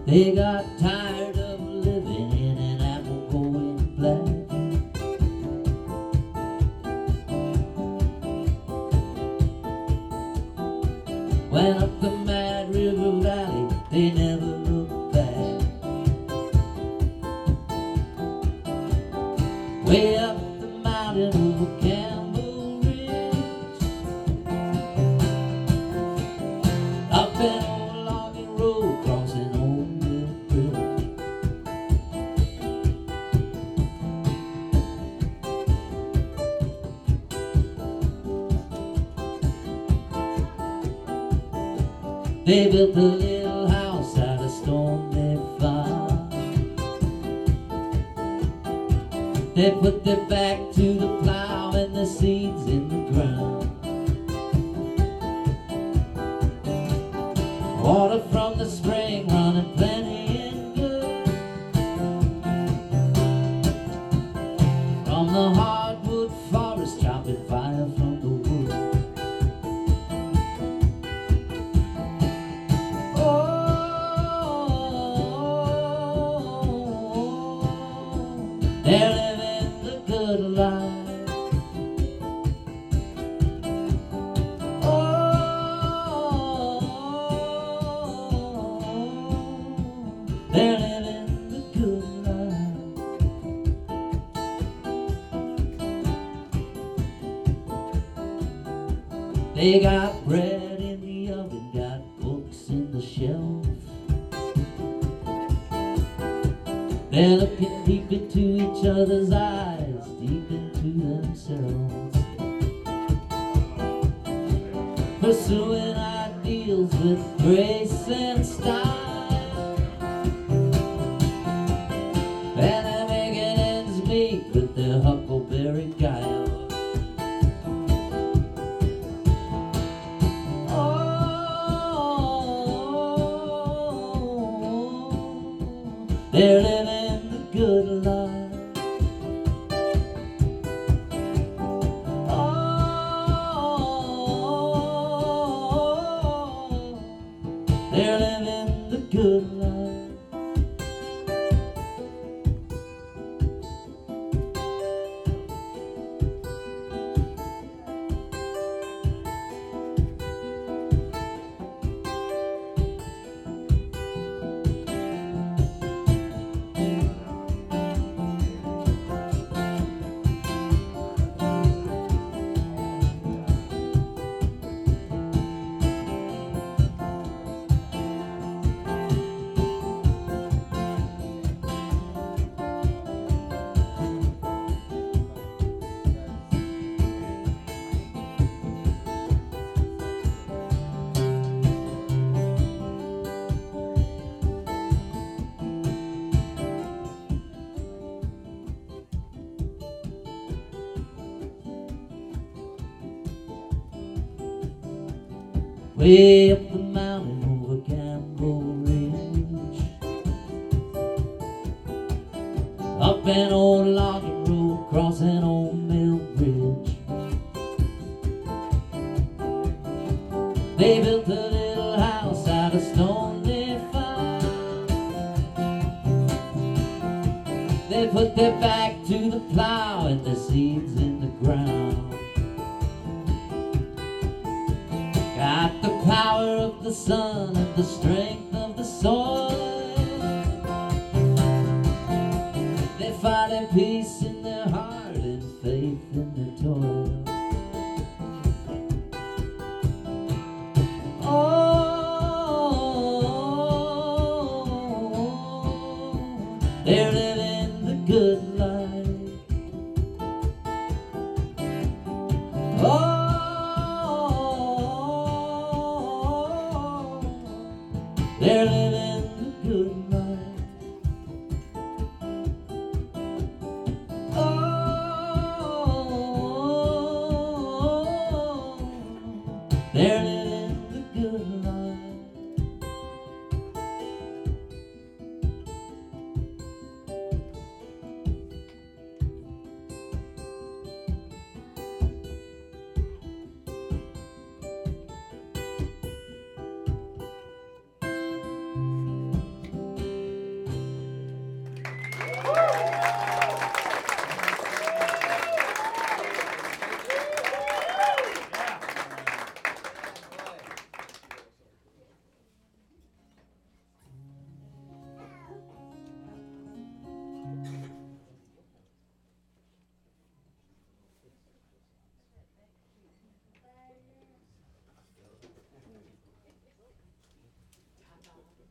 They got tired of living in an apple going black. Went up the Mad River Valley, they never looked back. Way up the mountain over Campbell Ridge, up an old logging road crossing Old Mill Bridge. They built a little house out of stone they found. They put their back to the plow and the seeds in the ground. Water from the spring running plenty and good. From the hardwood forest chopping fire from the wood. They're living the good life. Oh, they're living the good life. They got bread in the oven, got books in the shelf. They're looking deep into each other's eyes, deep into themselves, pursuing ideals with grace and style. And they're making ends meet with their huckleberry guile. Oh, they're living the good life. Oh, they're living the good life. Way up the mountain over Campbell Ridge, up an old logging road crossing Old Mill Bridge. They built a little house out of stone they found. They put their back to the plow and the seeds in the ground. Got the power of the sun and the strength of the soil. They find a peace in their heart and faith in their toil. Oh, they're living the good life. Oh, they're living the good life. Oh, they're living the good life.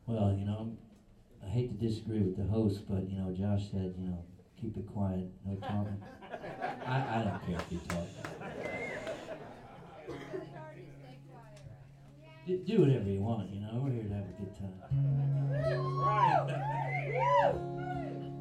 Well, I hate to disagree with the host, but Josh said, keep it quiet, no talking. I don't care if you talk. Do whatever you want, we're here to have a good time. Right.